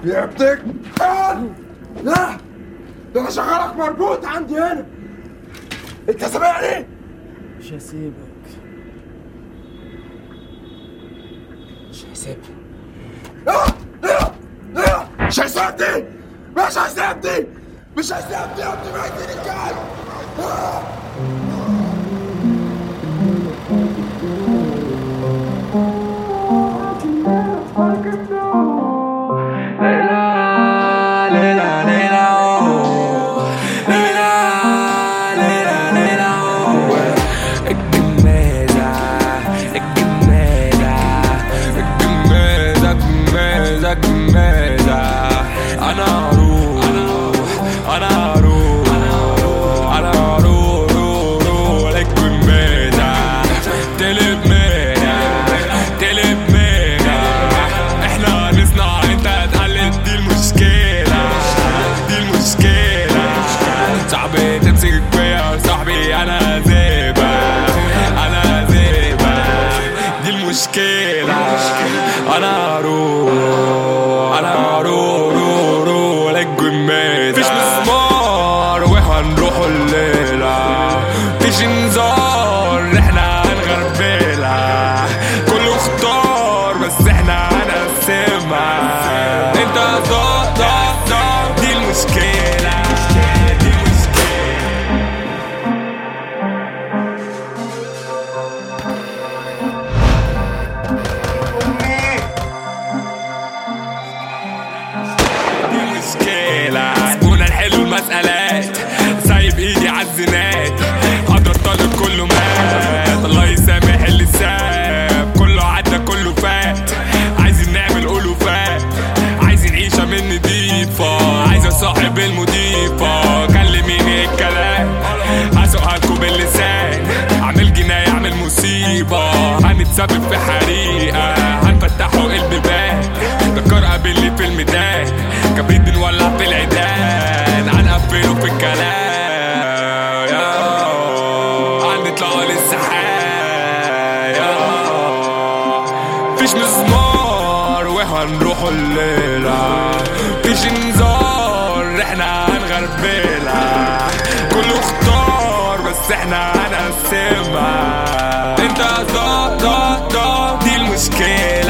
يا ابنك لا، ده انا شغالك مربوط عندي هنا. انت سامعني؟ مش هسيبك، مش هسيبك. مش هيسيبني، مش هيسيبني، مش هيسيبني يا ابني، ميتين الكلب. انا رو للجماد. فيش مسمار وهنروحوا الليلة، فيش انذار احنا هنغربلها. كله اختار بس احنا هنقسمها. انت ضاع دي المشكلة. زبونة الحلو المسألات، سايب ايدي عالزنات. قدر الطالب كله مات، الله يسامح اللي ساب. كله عدى كله فات، عايزين نعمل ألوفات. عايزين عيشة من نضيفة، عايز اصاحب المضيفة. كلميني الكلام هسوقها لكم باللسان. اعمل جناية اعمل مصيبة، هنتسبب في حريقة. هنفتحوا البيبان، دكار قابلني في الميدان. كبريت بنولع في العيدان، هنقفله في الكلام. هنطلع للسحاب. فيش مسمار وهنروحوا الليلة، فيش انذار احنا هنغربلها. كله اختار بس احنا هنقسمها. انت ضاع دي المشكلة.